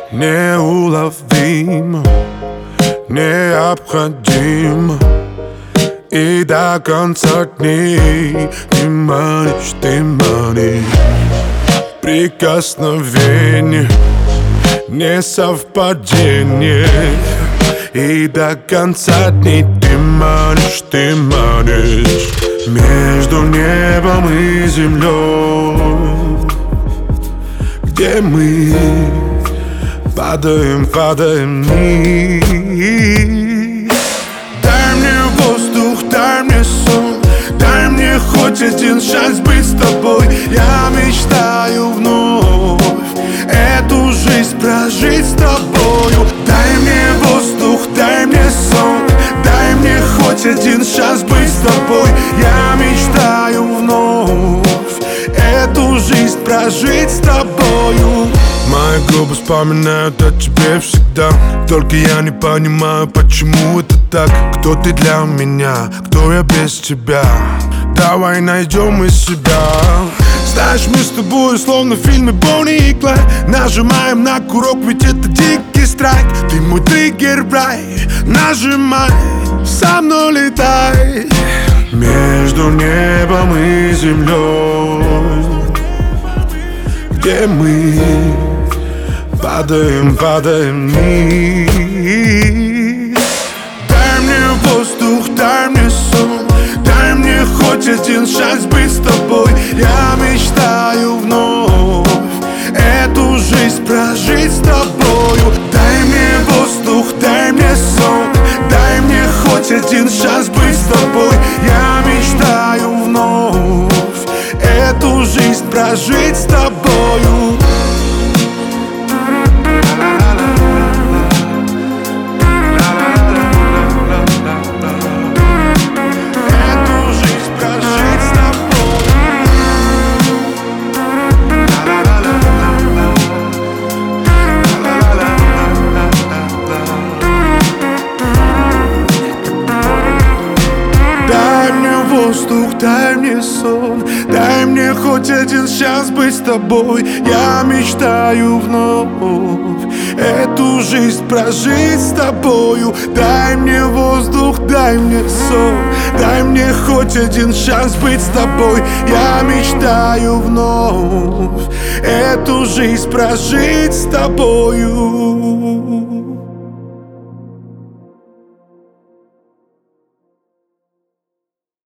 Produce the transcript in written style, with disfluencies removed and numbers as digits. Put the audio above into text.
неуловимо, необходимо. И до конца дней ты манишь, прикосновение, не совпадение. И до конца дней ты манишь, между небом и землей, где мы падаем вниз. Дай мне воздух, дай мне сон, дай мне хоть один шанс быть с тобой. Я мечтаю вновь эту жизнь прожить с тобою. Дай мне воздух, дай мне сон, дай мне хоть один шанс быть с тобой. Я мечтаю вновь эту жизнь прожить с тобою. Мои губы вспоминают о тебе всегда, только я не понимаю, почему это так. Кто ты для меня, кто я без тебя? Давай найдем мы себя. Знаешь, мы с тобой словно в фильме Бонни и Клайд. Нажимаем на курок, ведь это дикий страйк. Ты мой триггер-брай, нажимай, со мной летай. Между небом и землей, где мы падаем вниз. Дай мне воздух, дай мне сон, дай мне хоть один шанс быть с тобой. Я мечтаю вновь эту жизнь прожить с тобою. Дай мне воздух, дай мне сон, дай мне хоть один шанс быть с тобой. Я мечтаю вновь эту жизнь прожить с тобою. Воздух, дай мне сон, дай мне хоть один шанс быть с тобой. Я мечтаю вновь эту жизнь прожить с тобою. Дай мне воздух, дай мне сон, дай мне хоть один шанс быть с тобой. Я мечтаю вновь эту жизнь прожить с тобою.